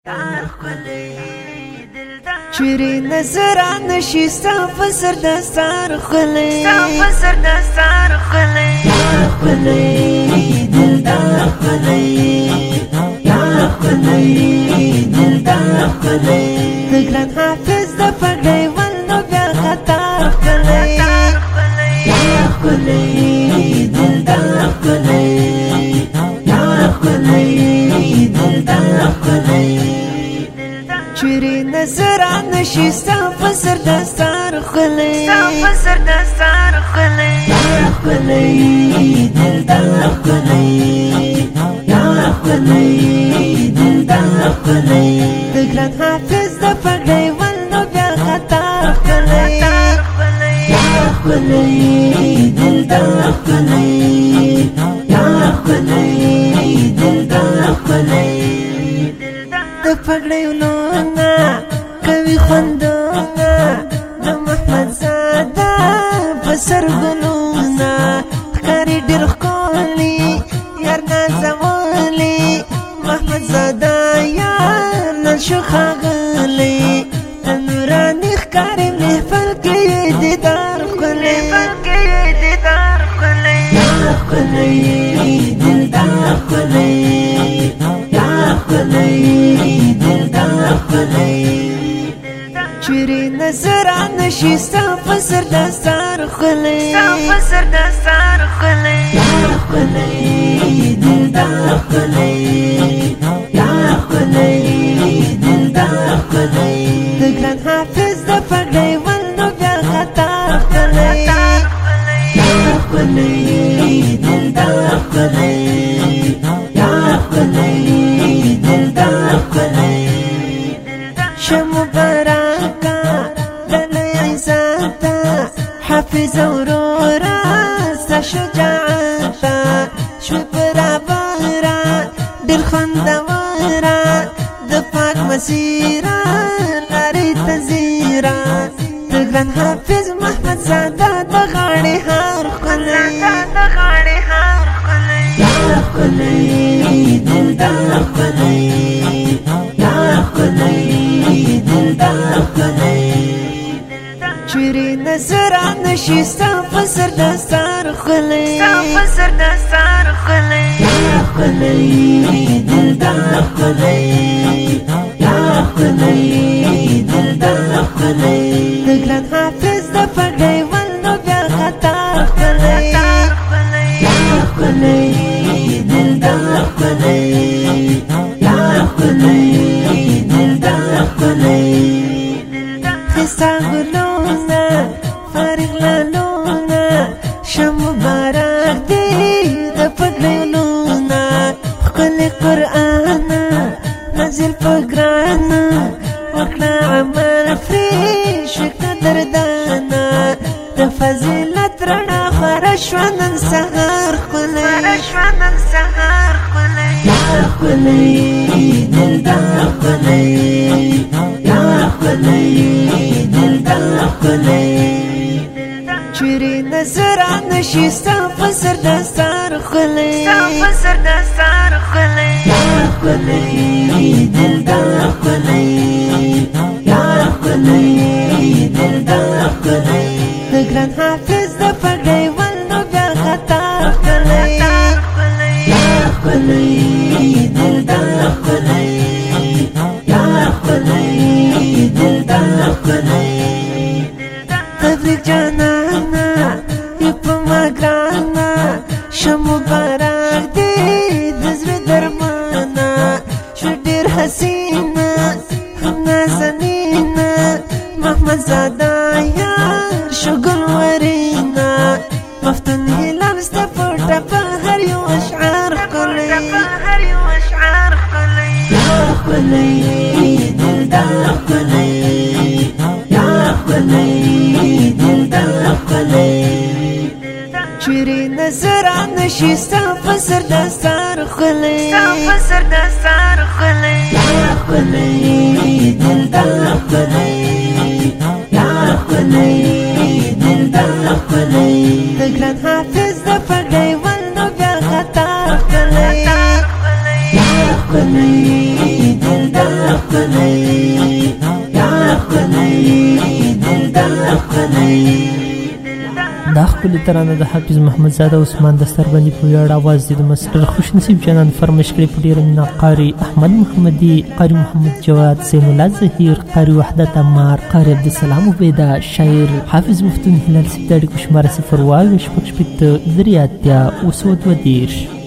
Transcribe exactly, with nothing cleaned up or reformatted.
چیرې نظران نشي ستا په سر دستار خولې ستا په سر دستار خولې خولې دلدار خولې یا خولې دلدار خولې د ګران حافظ د پګړۍ ول نو بیا خطار خولې یا خولې دلدار خولې یا خولې دلدار خولې چیرې نظران نشي ستا په سر دستار خولې ستا په سر دستار خولې خولې دلدار خولې یا خولې دلدار خولې د ګران حافظ د پګړۍ ول نو بیا خطار خولې یا خولې دلدار خولې یا خولې دلدار خولې د پګړۍ لونه کوي خوندونه د محمد زاده په سر ګلونه ښکاري ډېر ښکلي یار نازولی محمد زاده یار نن شو ښاغلی د نوراني ښکاري محفل کې یې دیدار ښکلی دیدار ښکلی ښکلی دلدار ښکلی خولې دلدار خولې چیرې نظران نشي ستا په سر دستار خولې ستا په سر دستار خولې خولې دلدار خولې یا خولې دلدار خولې د ګران حافظ د پګړۍ ول نو بیا خطار خولې خولې دلدار خولې یا خولې شمبارکا دلای عزتا حافظ اورورا ستا شجاعتا شوی برابرا دل خوندورا د پاک مسیرا لارې تزیرا د ګران حافظ محمد زاده د غاړې هار ښکلی د غاړې هار ښکلی ښکلی دلدار ښکلی چیرې نظران نشي ستا په سر دستار خولې ستا په سر دستار خولې خولې دلدار خولې یا خولې دلدار خولې د ګران حافظ د پګړۍ ول نو بیا خطار خولې خولې دلدار خولې یا خولې دلدار خولې خستا ګلونه فارغ لالونه شه مبارک دی د پګړۍ لونه ښکلی قرآنه نازل په ګرانه وکړه عمل پرې شوې قدردانه د فضیلت رڼا خوره شوه نن سهار ښکلی ښکلی دلدار ښکلی یا ښکلی دلدار ښکلی چیرې نظران نشي ستا په سر دستار ښکلی ستا په سر دستار ښکلی ښکلی دلدار ښکلی یا ښکلی دلدار ښکلی د ګران حافظ د پګړۍ ول نو بیا خطار ښکلی ښکلی دلدار ښکلی یا ښکلی دلدار ښکلی تبریک جانانا یې په ما ګرانه شه مبارک دی د زړه درمانه شه ډېر حسینه هم نازنینه محمد زاده یار شه ګلورینه مفتون هلال ستا په ټپه هر یو اشعار ښکلی ښکلی دلدار ښکلی یا ښکلی دلدار ښکلی چیرې نظران نشي ستا په سر دستار ښکلی ستا په سر دستار ښکلی ښکلی دلدار ښکلی یا ښکلی دلدار ښکلی د ګران حافظ د پګړۍ ول نو بیا خطار ښکلی ښکلی دلدار خلي دا خلي دلدار خلي دا خپل ترانه د حافظ محمد زاده عثمان دستر باندې په ویاړ आवाज دي د مستر خوش نصیب جنان فرمایش کړی په ډیر مینا قاری احمد محمدي قاری محمد جواد زین الله ظهیر قاری وحدت عمار قاری عبدالسلام عبیدا شاعر حافظ مفتون هلال سپداړي کوشمار صفر واو شپږ شپږ درې اتیا اوسود ودیش